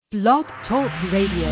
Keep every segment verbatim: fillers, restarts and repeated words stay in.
Blog Talk Radio.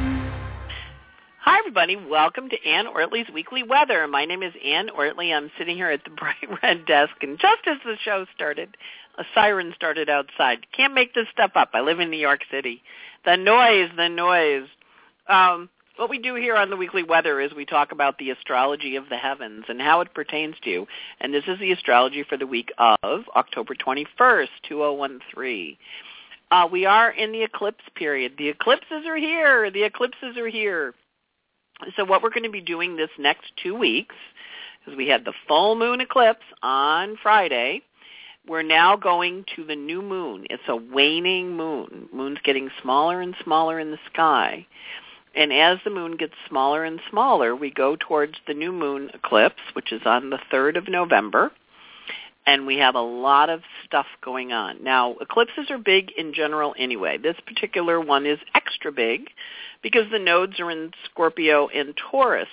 Hi, everybody. Welcome to Ann Ortley's Weekly Weather. My name is Ann Ortley. I'm sitting here at the bright red desk, and just as the show started, a siren started outside. Can't make this stuff up. I live in New York City. The noise, the noise. Um, what we do here on the Weekly Weather is we talk about the astrology of the heavens and how it pertains to you. And this is the astrology for the week of October twenty-first, two thousand thirteen. Uh, we are in the eclipse period. The eclipses are here. The eclipses are here. So what we're going to be doing this next two weeks, because we had the full moon eclipse on Friday, we're now going to the new moon. It's a waning moon. Moon's getting smaller and smaller in the sky. And as the moon gets smaller and smaller, we go towards the new moon eclipse, which is on the third of November. And we have a lot of stuff going on. Now, eclipses are big in general anyway. This particular one is extra big because the nodes are in Scorpio and Taurus.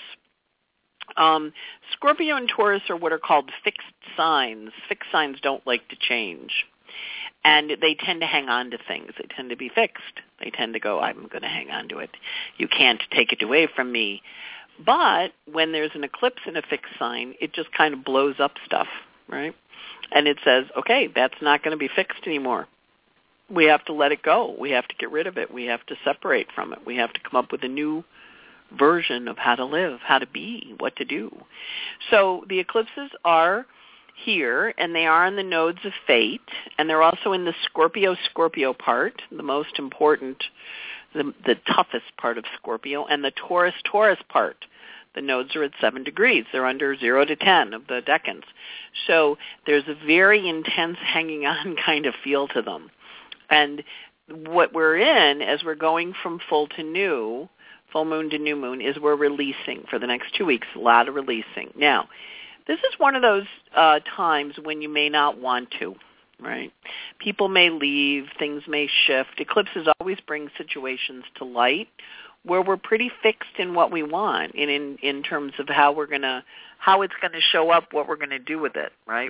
Um, Scorpio and Taurus are what are called fixed signs. Fixed signs don't like to change. And they tend to hang on to things. They tend to be fixed. They tend to go, I'm going to hang on to it. You can't take it away from me. But when there's an eclipse in a fixed sign, it just kind of blows up stuff, right? And it says, okay, that's not going to be fixed anymore. We have to let it go. We have to get rid of it. We have to separate from it. We have to come up with a new version of how to live, how to be, what to do. So the eclipses are here, and they are in the nodes of fate, and they're also in the Scorpio-Scorpio part, the most important, the, the toughest part of Scorpio, and the Taurus-Taurus part. The nodes are at seven degrees. They're under zero to ten of the decans. So there's a very intense hanging on kind of feel to them. And what we're in as we're going from full to new, full moon to new moon, is we're releasing for the next two weeks, a lot of releasing. Now, this is one of those uh, times when you may not want to, right? People may leave, things may shift. Eclipses always bring situations to light where we're pretty fixed in what we want in, in, in terms of how we're going to, how it's going to show up, what we're going to do with it, right?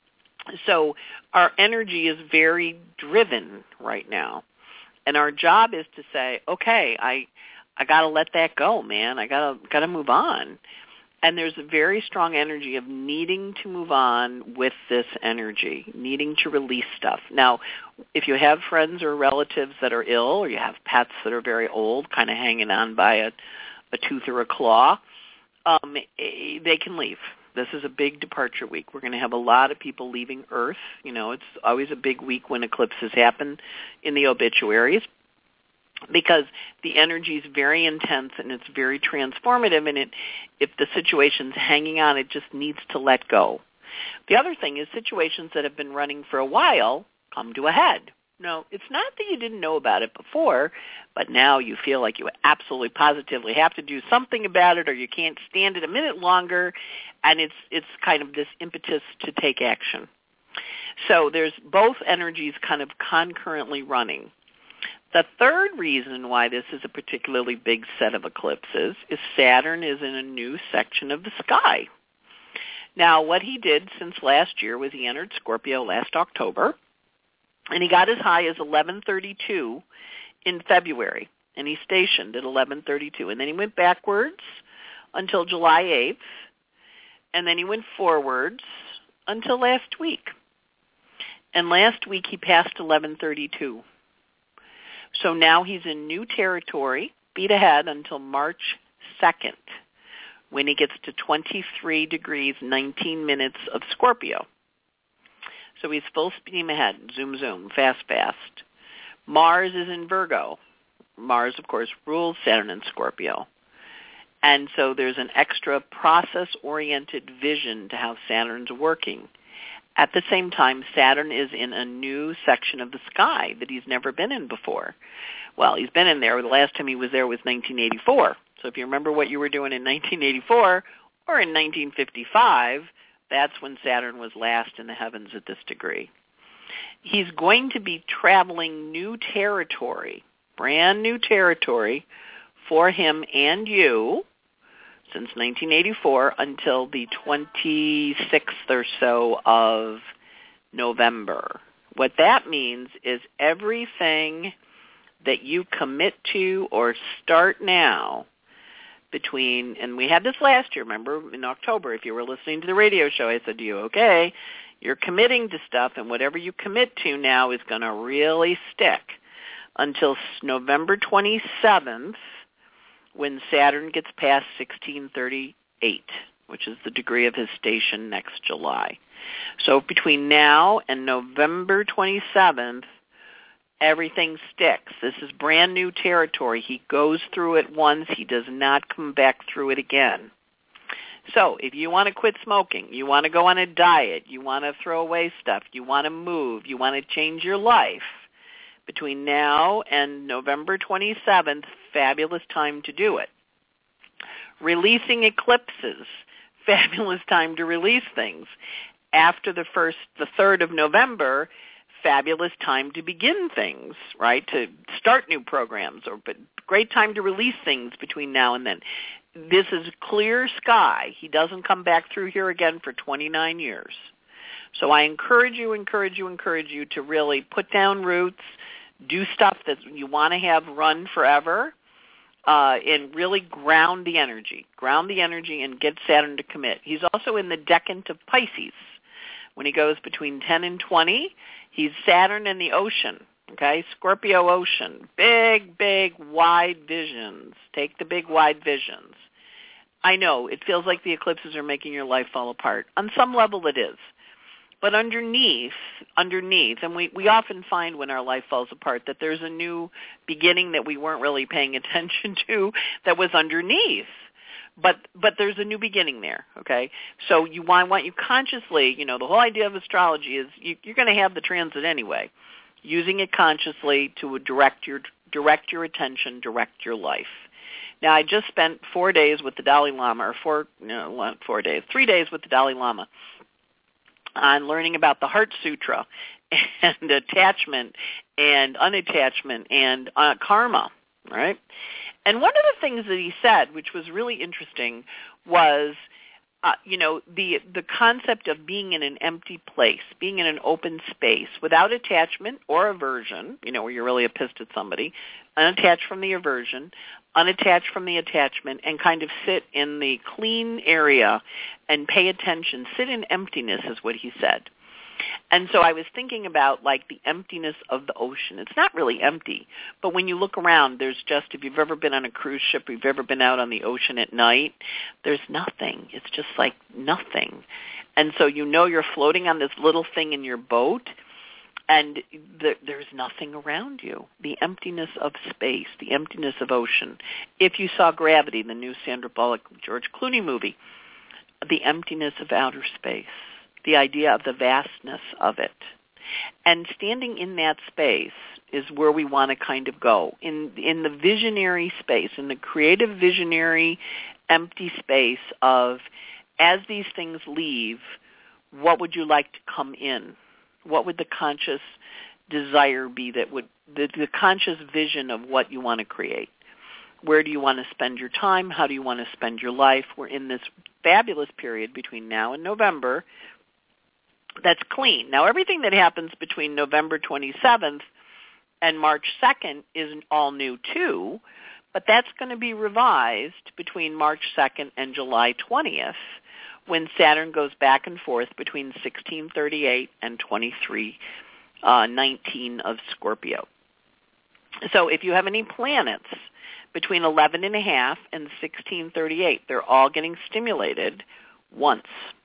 So our energy is very driven right now. And our job is to say, okay, I I got to let that go, man. I got to got to move on. And there's a very strong energy of needing to move on with this energy, needing to release stuff. Now, if you have friends or relatives that are ill, or you have pets that are very old, kind of hanging on by a, a tooth or a claw, um, they can leave. This is a big departure week. We're going to have a lot of people leaving Earth. You know, it's always a big week when eclipses happen in the obituaries, because the energy is very intense and it's very transformative, and it, if the situation's hanging on, it just needs to let go. The other thing is situations that have been running for a while come to a head. No, it's not that you didn't know about it before, but now you feel like you absolutely positively have to do something about it, or you can't stand it a minute longer, and it's it's kind of this impetus to take action. So there's both energies kind of concurrently running. The third reason why this is a particularly big set of eclipses is Saturn is in a new section of the sky. Now, what he did since last year was he entered Scorpio last October, and he got as high as eleven thirty-two in February, and he stationed at eleven thirty-two. And then he went backwards until July eighth, and then he went forwards until last week. And last week he passed eleven thirty-two. So now he's in new territory, beat ahead until March second, when he gets to twenty-three degrees, nineteen minutes of Scorpio. So he's full steam ahead, zoom, zoom, fast, fast. Mars is in Virgo. Mars, of course, rules Saturn and Scorpio. And so there's an extra process-oriented vision to how Saturn's working. At the same time, Saturn is in a new section of the sky that he's never been in before. Well, he's been in there. The last time he was there was nineteen eighty-four. So if you remember what you were doing in nineteen eighty-four or in nineteen fifty-five, that's when Saturn was last in the heavens at this degree. He's going to be traveling new territory, brand new territory for him and you, since nineteen eighty-four until the twenty-sixth or so of November. What that means is everything that you commit to or start now between, and we had this last year, remember, in October, if you were listening to the radio show, I said to you, okay, you're committing to stuff, and whatever you commit to now is going to really stick until November twenty-seventh, when Saturn gets past sixteen thirty-eight, which is the degree of his station next July. So between now and November twenty-seventh, everything sticks. This is brand new territory. He goes through it once. He does not come back through it again. So if you want to quit smoking, you want to go on a diet, you want to throw away stuff, you want to move, you want to change your life, between now and November twenty-seventh, fabulous time to do it. Releasing eclipses, fabulous time to release things. After the first, the third of November, fabulous time to begin things, right? To start new programs, or but great time to release things between now and then. This is clear sky. He doesn't come back through here again for twenty-nine years. So I encourage you, encourage you, encourage you to really put down roots, do stuff that you want to have run forever, uh, and really ground the energy. Ground the energy and get Saturn to commit. He's also in the decant of Pisces. When he goes between ten and twenty, he's Saturn in the ocean, okay? Scorpio ocean. Big, big, wide visions. Take the big, wide visions. I know, it feels like the eclipses are making your life fall apart. On some level it is. But underneath, underneath, and we, we often find when our life falls apart that there's a new beginning that we weren't really paying attention to that was underneath. But but there's a new beginning there, okay? So you want, I want you consciously, you know, the whole idea of astrology is you, you're going to have the transit anyway, using it consciously to direct your direct your attention, direct your life. Now, I just spent four days with the Dalai Lama, or four, no, not four days, three days with the Dalai Lama on learning about the Heart Sutra and attachment and unattachment and uh, karma, right? And one of the things that he said, which was really interesting, was, uh, you know, the the concept of being in an empty place, being in an open space without attachment or aversion, you know, where you're really pissed at somebody, unattached from the aversion, unattached from the attachment, and kind of sit in the clean area and pay attention. Sit in emptiness is what he said. And so I was thinking about, like, the emptiness of the ocean. It's not really empty, but when you look around, there's just, if you've ever been on a cruise ship, if you've ever been out on the ocean at night, there's nothing. It's just like nothing. And so you know you're floating on this little thing in your boat, and the, there's nothing around you. The emptiness of space, the emptiness of ocean. If you saw Gravity, the new Sandra Bullock, George Clooney movie, the emptiness of outer space. The idea of the vastness of it. And standing in that space is where we want to kind of go. In in the visionary space, in the creative visionary empty space of, as these things leave, what would you like to come in? What would the conscious desire be that would, the, the conscious vision of what you want to create? Where do you want to spend your time? How do you want to spend your life? We're in this fabulous period between now and November that's clean. Now, everything that happens between November twenty-seventh and March second is all new too, but that's going to be revised between March second and July twentieth, when Saturn goes back and forth between sixteen thirty-eight and twenty-three nineteen of Scorpio. So if you have any planets between eleven and a half and sixteen thirty-eight, they're all getting stimulated once.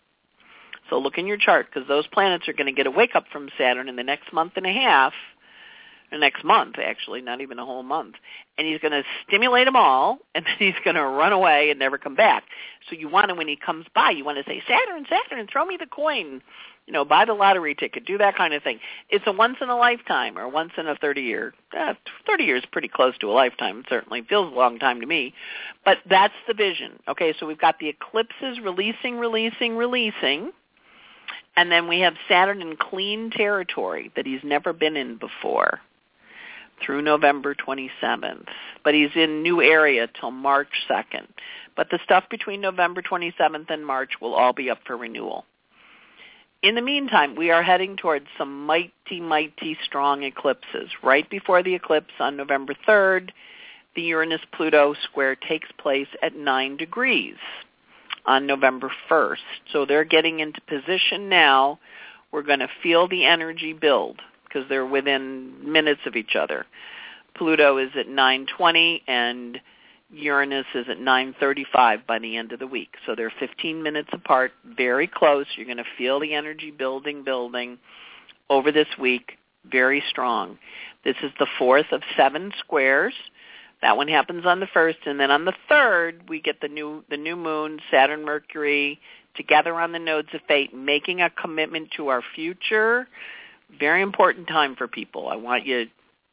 So look in your chart, because those planets are going to get a wake-up from Saturn in the next month and a half, the next month, actually, not even a whole month. And he's going to stimulate them all, and then he's going to run away and never come back. So you want to, when he comes by, you want to say, Saturn, Saturn, throw me the coin. You know, buy the lottery ticket, do that kind of thing. It's a once-in-a-lifetime or once-in-a-thirty-year. Uh, thirty years is pretty close to a lifetime. It certainly feels a long time to me. But that's the vision. Okay, so we've got the eclipses releasing, releasing, releasing. And then we have Saturn in clean territory that he's never been in before through November twenty-seventh. But he's in new area till March second. But the stuff between November twenty-seventh and March will all be up for renewal. In the meantime, we are heading towards some mighty, mighty strong eclipses. Right before the eclipse on November third, the Uranus-Pluto square takes place at nine degrees on November first. So they're getting into position now. We're going to feel the energy build because they're within minutes of each other. Pluto is at nine twenty and Uranus is at nine thirty-five by the end of the week. So they're fifteen minutes apart, very close. You're going to feel the energy building, building over this week, very strong. This is the fourth of seven squares. That one happens on the first, and then on the third, we get the new the new moon, Saturn, Mercury, together on the nodes of fate, making a commitment to our future. Very important time for people. I want you,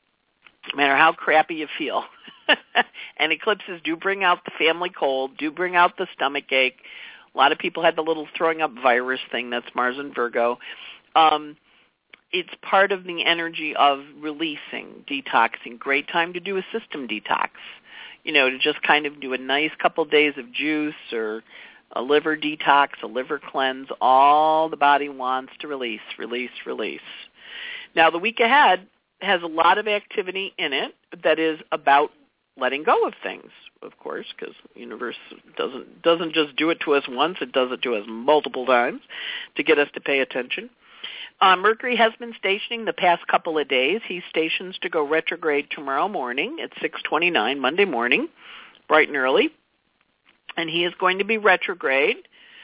no matter how crappy you feel, and eclipses do bring out the family cold, do bring out the stomach ache. A lot of people had the little throwing up virus thing. That's Mars and Virgo. Um, it's part of the energy of releasing, detoxing. Great time to do a system detox. You know, to just kind of do a nice couple days of juice or a liver detox, a liver cleanse. All the body wants to release, release, release. Now, the week ahead has a lot of activity in it that is about letting go of things, of course, because the universe doesn't doesn't just do it to us once. It does it to us multiple times to get us to pay attention. Uh, Mercury has been stationing the past couple of days. He stations to go retrograde tomorrow morning at six twenty-nine, Monday morning, bright and early. And he is going to be retrograde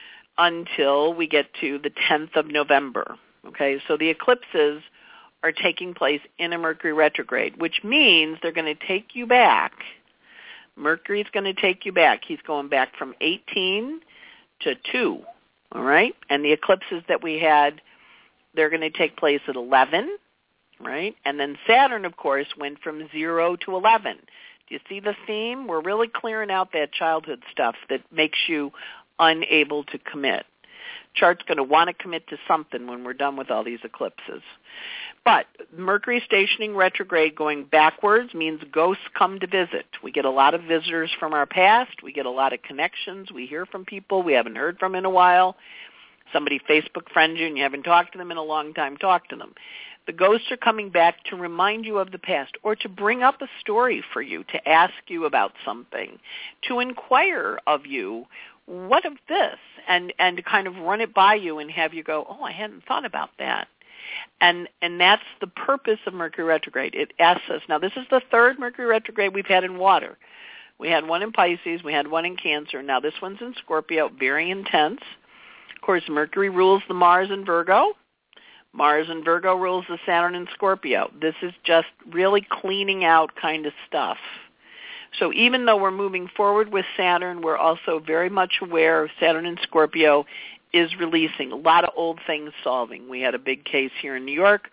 until we get to the tenth of November. Okay, so the eclipses are taking place in a Mercury retrograde, which means they're going to take you back. Mercury's going to take you back. He's going back from eighteen to two, all right? And the eclipses that we had, they're going to take place at eleven, right? And then Saturn, of course, went from zero to eleven. Do you see the theme? We're really clearing out that childhood stuff that makes you unable to commit. Chart's going to want to commit to something when we're done with all these eclipses. But Mercury stationing retrograde going backwards means ghosts come to visit. We get a lot of visitors from our past. We get a lot of connections. We hear from people we haven't heard from in a while. Somebody Facebook friends you and you haven't talked to them in a long time, talk to them. The ghosts are coming back to remind you of the past or to bring up a story for you, to ask you about something, to inquire of you, what of this, and, and to kind of run it by you and have you go, oh, I hadn't thought about that. And and that's the purpose of Mercury retrograde. It asks us, now this is the third Mercury retrograde we've had in water. We had one in Pisces, we had one in Cancer, now this one's in Scorpio, very intense. Of course, Mercury rules the Mars and Virgo. Mars and Virgo rules the Saturn and Scorpio. This is just really cleaning out kind of stuff. So even though we're moving forward with Saturn, we're also very much aware of Saturn and Scorpio is releasing. A lot of old things solving. We had a big case here in New York.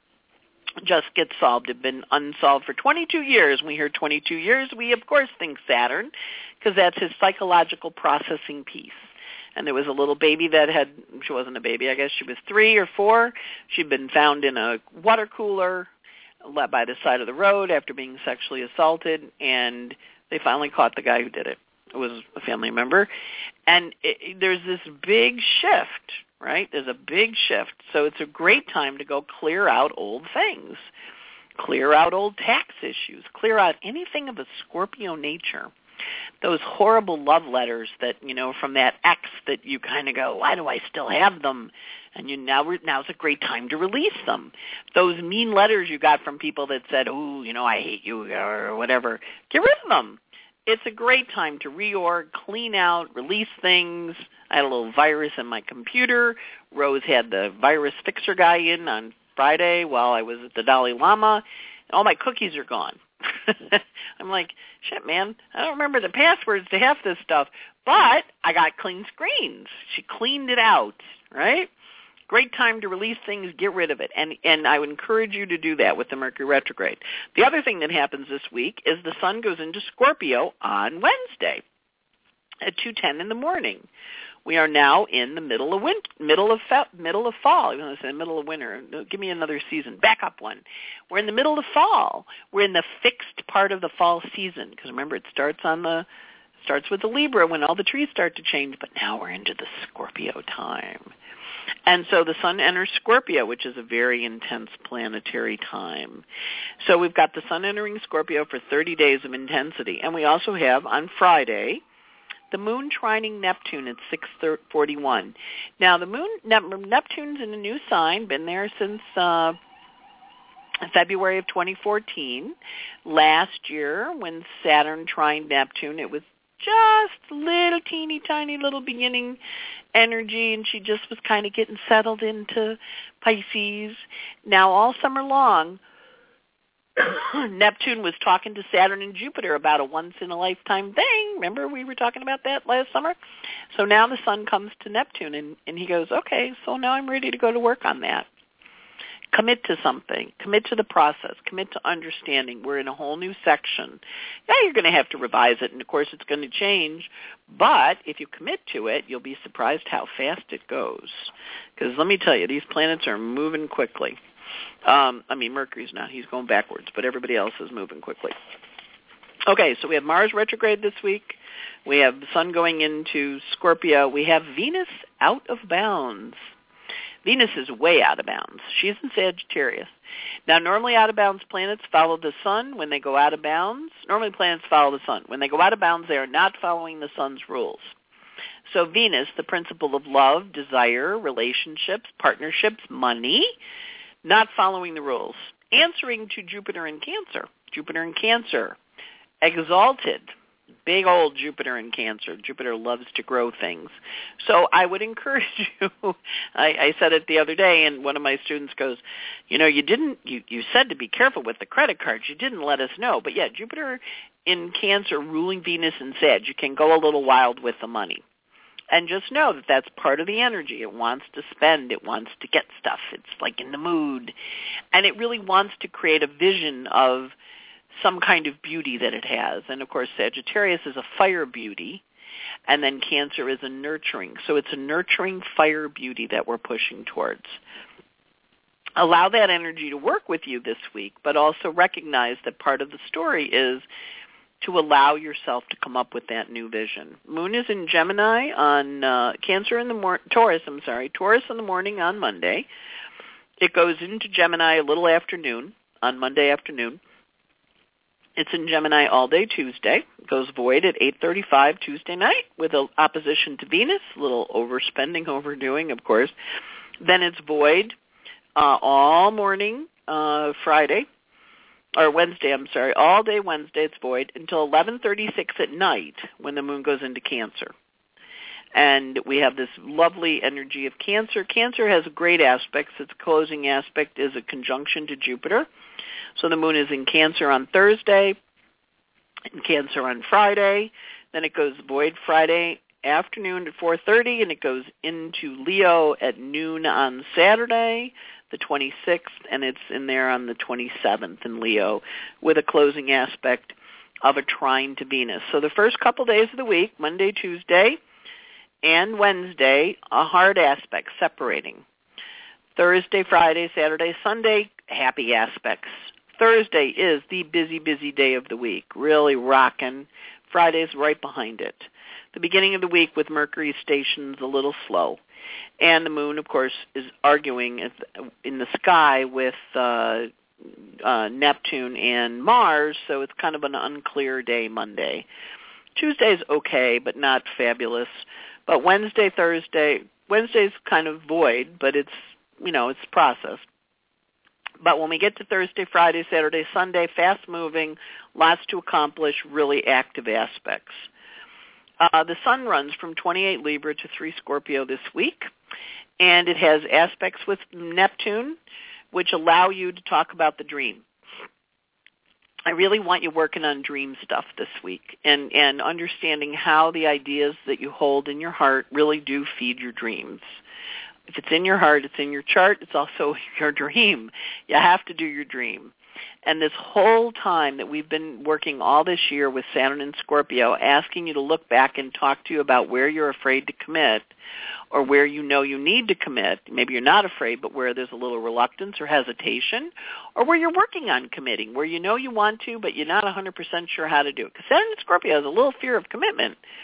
Just get solved. It had been unsolved for twenty-two years. We hear twenty-two years. We, of course, think Saturn because that's his psychological processing piece. And there was a little baby that had, she wasn't a baby, I guess she was three or four. She'd been found in a water cooler by the side of the road after being sexually assaulted, and they finally caught the guy who did it. It was a family member. And it, there's this big shift, right? There's a big shift. So it's a great time to go clear out old things, clear out old tax issues, clear out anything of a Scorpio nature. Those horrible love letters that, you know, from that ex that you kind of go, why do I still have them? And you now now's a great time to release them. Those mean letters you got from people that said, oh, you know, I hate you or whatever, get rid of them. It's a great time to reorg, clean out, release things. I had a little virus in my computer. Rose had the virus fixer guy in on Friday while I was at the Dalai Lama. All my cookies are gone. I'm like, shit, man, I don't remember the passwords to half this stuff. But I got clean screens. She cleaned it out, right? Great time to release things, get rid of it. And and I would encourage you to do that with the Mercury retrograde. The other thing that happens this week is the sun goes into Scorpio on Wednesday at two ten in the morning. We are now in the middle of winter, middle of fe- middle of fall. Even though I said middle of winter, give me another season. Back up one. We're in the middle of fall. We're in the fixed part of the fall season because remember it starts on the starts with the Libra when all the trees start to change. But now we're into the Scorpio time. And so the sun enters Scorpio, which is a very intense planetary time. So we've got the sun entering Scorpio for thirty days of intensity. And we also have on Friday the moon trining Neptune at six forty-one. Now the moon, Neptune's in a new sign, been there since uh, February of twenty fourteen. Last year when Saturn trined Neptune, it was just little teeny tiny little beginning energy, and she just was kind of getting settled into Pisces. Now all summer long, Neptune was talking to Saturn and Jupiter about a once-in-a-lifetime thing. Remember we were talking about that last summer? So now the sun comes to Neptune, and, and he goes, okay, so now I'm ready to go to work on that. Commit to something. Commit to the process. Commit to understanding. We're in a whole new section. Yeah, you're going to have to revise it, and of course it's going to change. But if you commit to it, you'll be surprised how fast it goes. Because let me tell you, these planets are moving quickly. Um, I mean, Mercury's not. He's going backwards, but everybody else is moving quickly. Okay, so we have Mars retrograde this week. We have the sun going into Scorpio. We have Venus out of bounds. Venus is way out of bounds. She's in Sagittarius. Now, normally out-of-bounds planets follow the sun when they go out of bounds. Normally planets follow the sun. When they go out of bounds, they are not following the sun's rules. So Venus, the principle of love, desire, relationships, partnerships, money, not following the rules. Answering to Jupiter in Cancer. Jupiter in Cancer, exalted. Big old Jupiter in Cancer. Jupiter loves to grow things. So I would encourage you, I, I said it the other day, and one of my students goes, you know, you didn't, you, you said to be careful with the credit cards. You didn't let us know. But yeah, Jupiter in Cancer ruling Venus in Sag, you can go a little wild with the money. And just know that that's part of the energy. It wants to spend. It wants to get stuff. It's like in the mood. And it really wants to create a vision of some kind of beauty that it has. And, of course, Sagittarius is a fire beauty, and then Cancer is a nurturing. So it's a nurturing fire beauty that we're pushing towards. Allow that energy to work with you this week, but also recognize that part of the story is to allow yourself to come up with that new vision. Moon is in Gemini on uh, Cancer in the morning, Taurus, I'm sorry, Taurus in the morning on Monday. It goes into Gemini a little afternoon, on Monday afternoon. It's in Gemini all day Tuesday. It goes void at eight thirty-five Tuesday night with an opposition to Venus, a little overspending, overdoing, of course. Then it's void uh, all morning uh, Friday, or Wednesday, I'm sorry, all day Wednesday it's void until eleven thirty-six at night when the moon goes into Cancer. And we have this lovely energy of Cancer. Cancer has great aspects. Its closing aspect is a conjunction to Jupiter. So the moon is in Cancer on Thursday, in Cancer on Friday. Then it goes void Friday afternoon at four thirty, and it goes into Leo at noon on Saturday, the twenty-sixth, and it's in there on the twenty-seventh in Leo with a closing aspect of a trine to Venus. So the first couple days of the week, Monday, Tuesday, and Wednesday, a hard aspect, separating. Thursday, Friday, Saturday, Sunday, happy aspects. Thursday is the busy, busy day of the week, really rocking. Friday's right behind it. The beginning of the week with Mercury stations a little slow. And the moon, of course, is arguing in the sky with uh, uh, Neptune and Mars, so it's kind of an unclear day Monday. Tuesday's okay, but not fabulous. But Wednesday, Thursday, Wednesday's kind of void, but it's, you know, it's processed. But when we get to Thursday, Friday, Saturday, Sunday, fast-moving, lots to accomplish, really active aspects. Uh, the sun runs from twenty-eight Libra to three Scorpio this week, and it has aspects with Neptune, which allow you to talk about the dream. I really want you working on dream stuff this week and, and understanding how the ideas that you hold in your heart really do feed your dreams. If it's in your heart, it's in your chart, it's also your dream. You have to do your dream. And this whole time that we've been working all this year with Saturn and Scorpio, asking you to look back and talk to you about where you're afraid to commit or where you know you need to commit. Maybe you're not afraid, but where there's a little reluctance or hesitation, or where you're working on committing, where you know you want to, but you're not one hundred percent sure how to do it. Because Saturn and Scorpio has a little fear of commitment.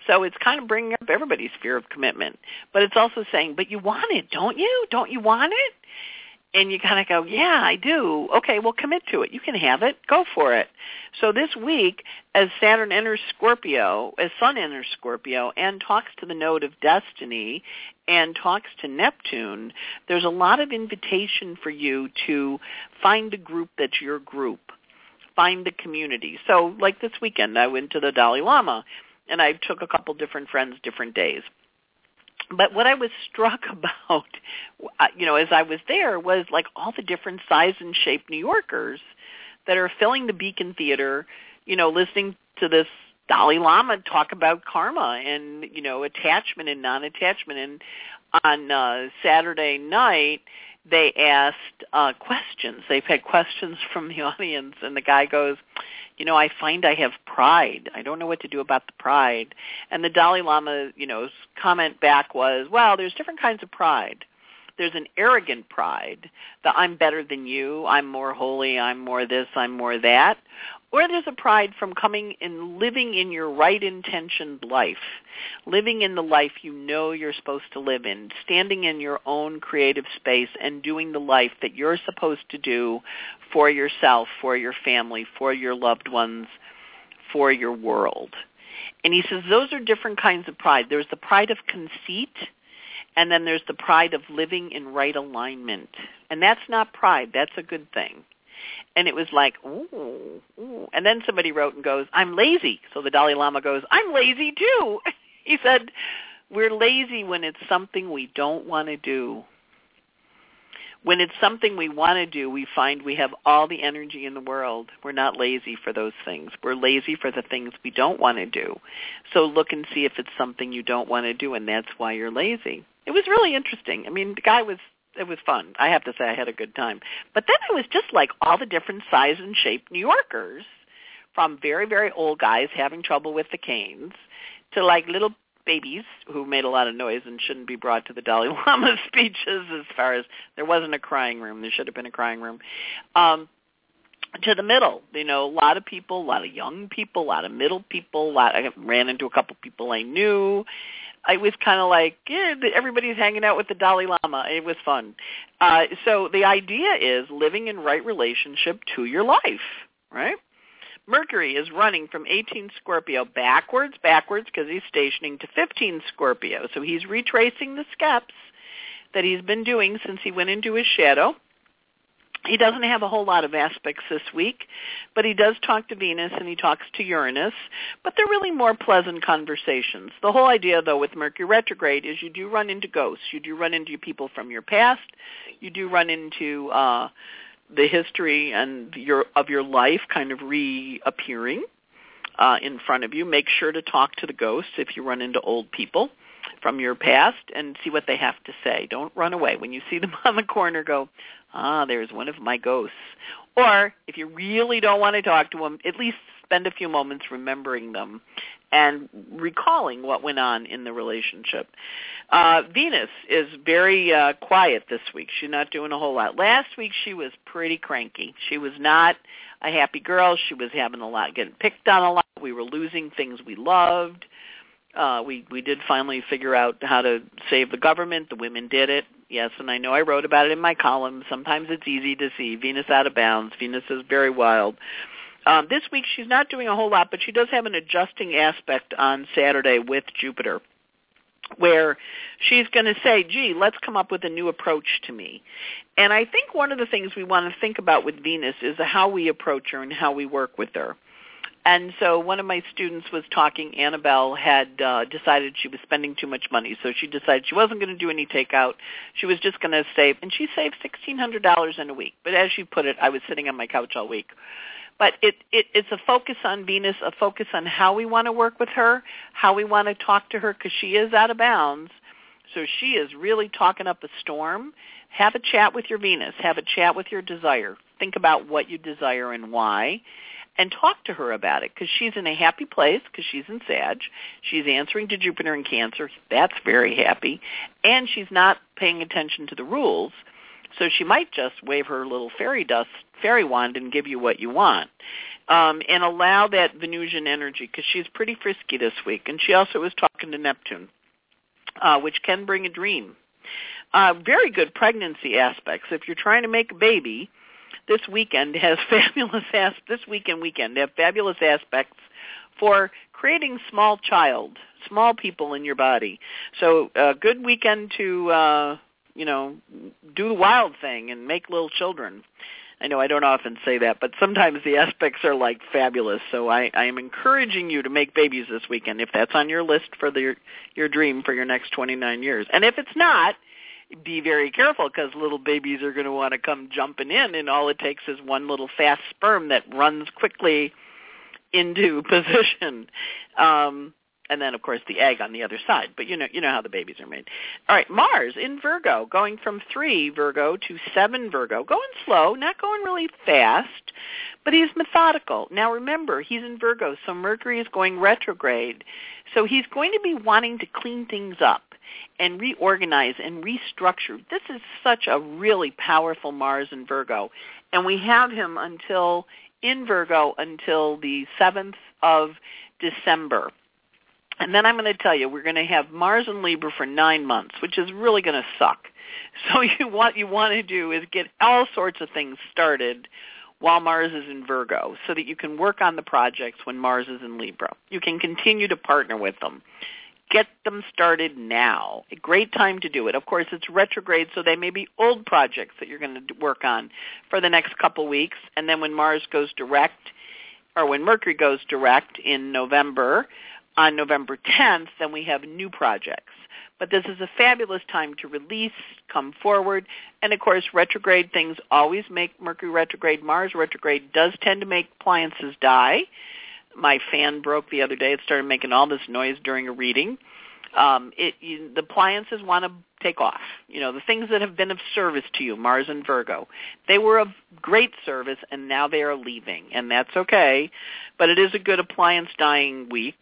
So it's kind of bringing up everybody's fear of commitment. But it's also saying, but you want it, don't you? Don't you want it? And you kind of go, yeah, I do. Okay, well, commit to it. You can have it. Go for it. So this week, as Saturn enters Scorpio, as Sun enters Scorpio, and talks to the node of destiny and talks to Neptune, there's a lot of invitation for you to find a group that's your group. Find the community. So like this weekend, I went to the Dalai Lama, and I took a couple different friends different days. But what I was struck about, you know, as I was there was like all the different size and shape New Yorkers that are filling the Beacon Theater, you know, listening to this Dalai Lama talk about karma and, you know, attachment and non-attachment. And on uh, Saturday night, they asked uh, questions. They've had questions from the audience, and the guy goes, you know, I find I have pride. I don't know what to do about the pride. And the Dalai Lama, you know, comment back was, well, there's different kinds of pride. There's an arrogant pride that I'm better than you, I'm more holy, I'm more this, I'm more that. Or there's a pride from coming and living in your right intentioned life, living in the life you know you're supposed to live in, standing in your own creative space and doing the life that you're supposed to do for yourself, for your family, for your loved ones, for your world. And he says those are different kinds of pride. There's the pride of conceit, and then there's the pride of living in right alignment. And that's not pride. That's a good thing. And it was like, ooh, ooh. And then somebody wrote and goes, I'm lazy. So the Dalai Lama goes, I'm lazy too. He said, we're lazy when it's something we don't want to do. When it's something we want to do, we find we have all the energy in the world. We're not lazy for those things. We're lazy for the things we don't want to do. So look and see if it's something you don't want to do, and that's why you're lazy. It was really interesting. I mean, the guy was, it was fun. I have to say I had a good time. But then it was just like all the different size and shape New Yorkers, from very, very old guys having trouble with the canes to like little babies who made a lot of noise and shouldn't be brought to the Dalai Lama speeches, as far as there wasn't a crying room. There should have been a crying room. Um, to the middle, you know, a lot of people, a lot of young people, a lot of middle people. A lot, I ran into a couple people I knew. I was kind of like, yeah, everybody's hanging out with the Dalai Lama. It was fun. Uh, so the idea is living in right relationship to your life, right? Mercury is running from eighteen Scorpio backwards, backwards, because he's stationing to fifteen Scorpio. So he's retracing the steps that he's been doing since he went into his shadow. He doesn't have a whole lot of aspects this week, but he does talk to Venus and he talks to Uranus, but they're really more pleasant conversations. The whole idea, though, with Mercury retrograde is you do run into ghosts. You do run into people from your past. You do run into uh, the history and your of your life kind of reappearing uh, in front of you. Make sure to talk to the ghosts if you run into old people from your past and see what they have to say. Don't run away. When you see them on the corner, go, ah, there's one of my ghosts. Or if you really don't want to talk to them, at least spend a few moments remembering them and recalling what went on in the relationship. Uh, Venus is very uh, quiet this week. She's not doing a whole lot. Last week she was pretty cranky. She was not a happy girl. She was having a lot, getting picked on a lot. We were losing things we loved. Uh, we, we did finally figure out how to save the government. The women did it. Yes, and I know I wrote about it in my column. Sometimes it's easy to see. Venus out of bounds. Venus is very wild. Um, this week she's not doing a whole lot, but she does have an adjusting aspect on Saturday with Jupiter, where she's going to say, gee, let's come up with a new approach to me. And I think one of the things we want to think about with Venus is how we approach her and how we work with her. And so one of my students was talking, Annabelle had uh, decided she was spending too much money, so she decided she wasn't going to do any takeout. She was just going to save, and she saved sixteen hundred dollars in a week. But as she put it, I was sitting on my couch all week. But it, it, it's a focus on Venus, a focus on how we want to work with her, how we want to talk to her, because she is out of bounds. So she is really talking up a storm. Have a chat with your Venus. Have a chat with your desire. Think about what you desire and why, and talk to her about it, because she's in a happy place, because she's in Sag. She's answering to Jupiter in Cancer. That's very happy. And she's not paying attention to the rules. So she might just wave her little fairy dust, fairy wand and give you what you want. Um, and allow that Venusian energy, because she's pretty frisky this week. And she also was talking to Neptune, uh, which can bring a dream. Uh, very good pregnancy aspects. If you're trying to make a baby, this weekend has fabulous as this weekend weekend have fabulous aspects for creating small child, small people in your body. So a good weekend to uh, you know do the wild thing and make little children. I know I don't often say that, but sometimes the aspects are like fabulous. So I, I am encouraging you to make babies this weekend if that's on your list for the, your dream for your next twenty-nine years. And if it's not, be very careful, because little babies are going to want to come jumping in, and all it takes is one little fast sperm that runs quickly into position. Um, and then, of course, the egg on the other side. But you know you know how the babies are made. All right, Mars in Virgo, going from three Virgo to seven Virgo. Going slow, not going really fast, but he's methodical. Now, remember, he's in Virgo, so Mercury is going retrograde. So he's going to be wanting to clean things up and reorganize and restructure. This is such a really powerful Mars in Virgo. And we have him until in Virgo until the seventh of December. And then I'm going to tell you, we're going to have Mars in Libra for nine months, which is really going to suck. So you, what you want to do is get all sorts of things started while Mars is in Virgo, so that you can work on the projects when Mars is in Libra. You can continue to partner with them. Get them started now. A great time to do it. Of course, it's retrograde, so they may be old projects that you're going to work on for the next couple weeks. And then when Mars goes direct, or when Mercury goes direct in November, on November tenth, then we have new projects. But this is a fabulous time to release, come forward. And, of course, retrograde things always make Mercury retrograde. Mars retrograde does tend to make appliances die. My fan broke the other day. It started making all this noise during a reading. Um, it, you, the appliances want to take off. You know, the things that have been of service to you, Mars and Virgo, they were of great service, and now they are leaving. And that's okay. But it is a good appliance dying week.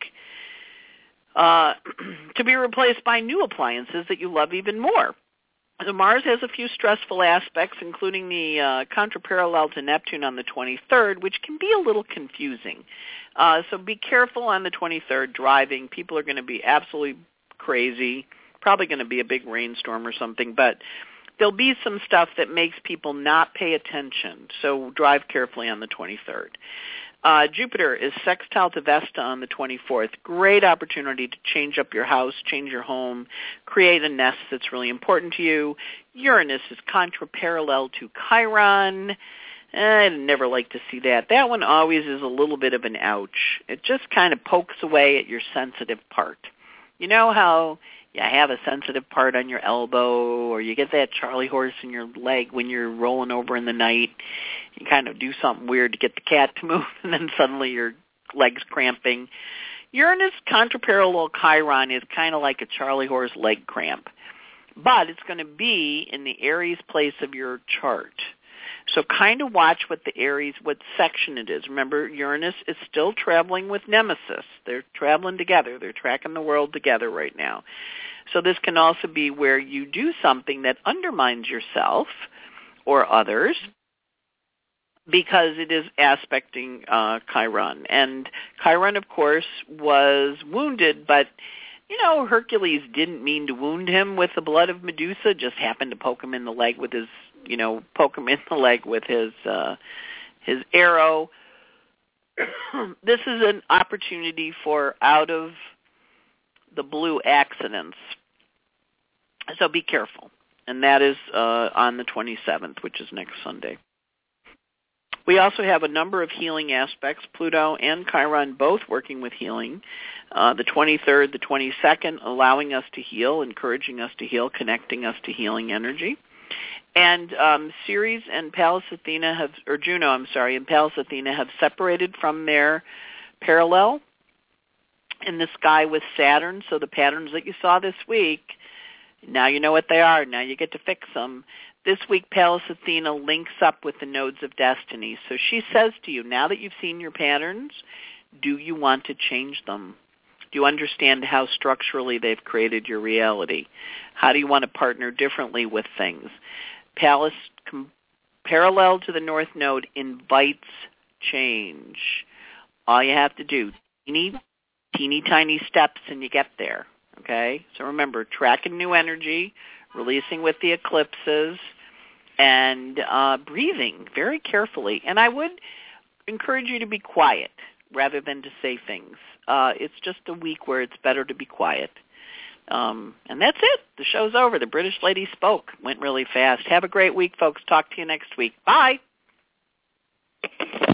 Uh, to be replaced by new appliances that you love even more. So Mars has a few stressful aspects, including the uh, contraparallel to Neptune on the twenty-third, which can be a little confusing. Uh, so be careful on the twenty-third driving. People are going to be absolutely crazy, probably going to be a big rainstorm or something, but there'll be some stuff that makes people not pay attention. So drive carefully on the twenty-third. Uh, Jupiter is sextile to Vesta on the twenty-fourth. Great opportunity to change up your house, change your home, create a nest that's really important to you. Uranus is contraparallel to Chiron. I never like to see that. That one always is a little bit of an ouch. It just kind of pokes away at your sensitive part. You know how you have a sensitive part on your elbow, or you get that Charlie horse in your leg when you're rolling over in the night. You kind of do something weird to get the cat to move, and then suddenly your leg's cramping. Uranus contraparallel Chiron is kind of like a Charlie horse leg cramp, but it's going to be in the Aries place of your chart. So kind of watch what the Aries, what section it is. Remember, Uranus is still traveling with Nemesis. They're traveling together. They're tracking the world together right now. So this can also be where you do something that undermines yourself or others, because it is aspecting uh, Chiron. And Chiron, of course, was wounded, but, you know, Hercules didn't mean to wound him with the blood of Medusa, just happened to poke him in the leg with his, you know, poke him in the leg with his, uh, his arrow. This is an opportunity for out of the blue accidents. So be careful. And that is uh, on the twenty-seventh, which is next Sunday. We also have a number of healing aspects, Pluto and Chiron both working with healing. Uh, the twenty-third, the twenty-second, allowing us to heal, encouraging us to heal, connecting us to healing energy. And um, Ceres and Pallas Athena have, or Juno, I'm sorry, and Pallas Athena have separated from their parallel in the sky with Saturn. So the patterns that you saw this week, now you know what they are. Now you get to fix them. This week, Pallas Athena links up with the nodes of destiny. So she says to you, now that you've seen your patterns, do you want to change them? Do you understand how structurally they've created your reality? How do you want to partner differently with things? Pallas com- parallel to the North Node invites change. All you have to do, teeny, teeny tiny steps and you get there, okay? So remember, tracking new energy, releasing with the eclipses, and uh, breathing very carefully. And I would encourage you to be quiet rather than to say things. Uh, it's just a week where it's better to be quiet. Um, and that's it. The show's over. The British lady spoke. Went really fast. Have a great week, folks. Talk to you next week. Bye.